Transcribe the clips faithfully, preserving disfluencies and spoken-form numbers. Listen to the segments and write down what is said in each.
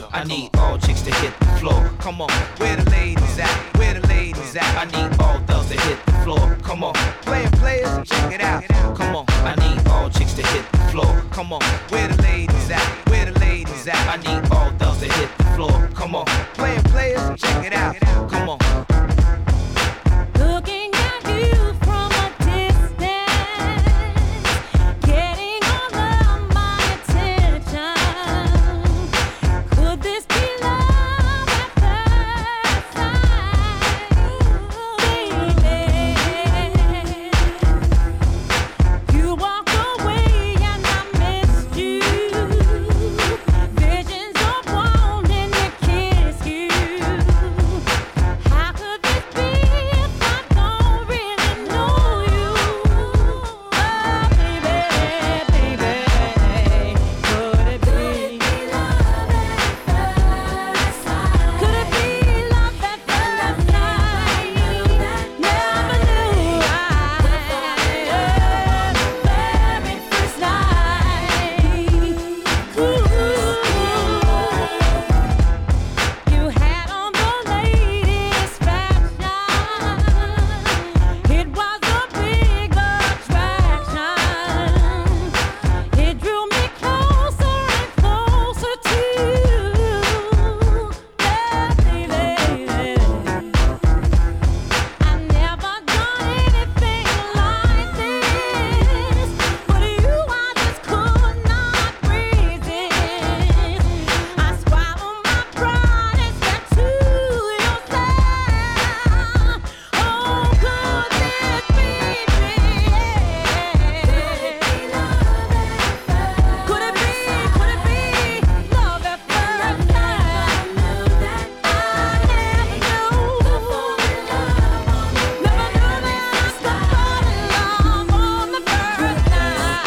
I need all chicks to hit the floor. Come on, where the ladies at? Where the ladies at? I need all thugs to hit the floor. Come on, playing players, check it out. Come on, I need all chicks to hit the floor. Come on, where the ladies at? Where the ladies at? I need all thugs to hit the floor. Come on, playing players, check it out. Come on. Looking at you from a distance, getting all of my attention. Could this be love at first sight, baby? You walked away and I missed you. Visions of wanting to kiss you. How could this be if I don't really know you? Oh, baby, baby, could it be love at first sight? Could it be love at first sight? Never knew I very first night. You had on the latest fashion. It was a big attraction. It drew me closer and closer to you. Yeah, baby. I never done anything like this, but you I just could not resist. I swallowed my pride and stepped to your side. Oh, could this be Could it be, could it be love at first sight? I never knew. Never knew that I could fall in love on the first night.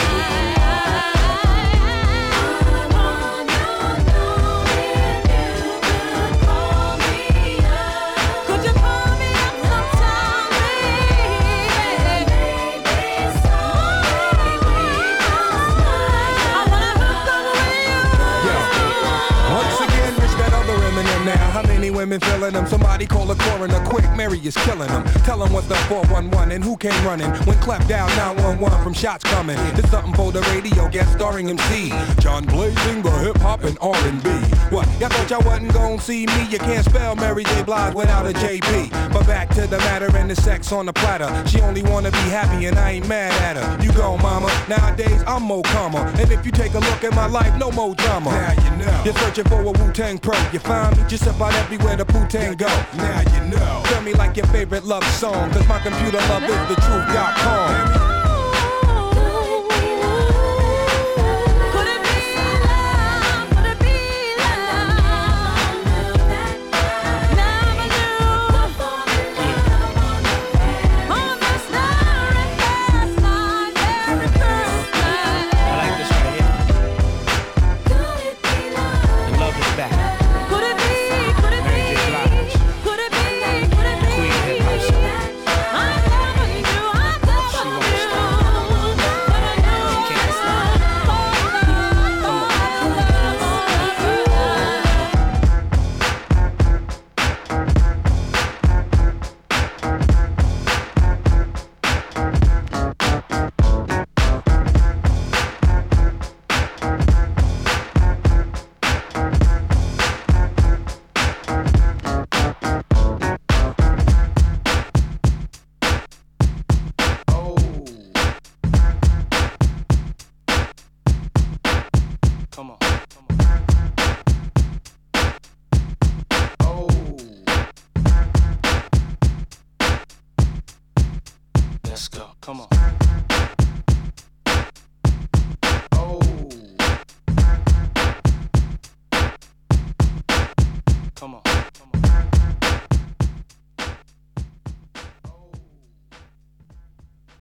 I wanna know if you could call me up. Could you call me up sometime, baby? Maybe someday we I wanna hook up with you. Once again, it's that other Eminem now. How many women feeling them? Somebody call a coroner quick. Mary is killing them. Tell them what's the four one one and who came running. When clap down nine one one from shots coming. It's something for the radio, guest starring M C John Blazing, the hip hop and R and B. What? Y'all thought y'all wasn't gonna see me? You can't spell Mary J. Blige without a J P. But back to the matter and the sex on the platter. She only wanna be happy and I ain't mad at her. You go, mama. Nowadays I'm more calmer. And if you take a look at my life, no more drama. Now you know. You're searching for a Wu-Tang pro. You find me just about everywhere the Wu-Tang go. Now you know. Tell me like your favorite love song, cause my computer love is the truth dot com.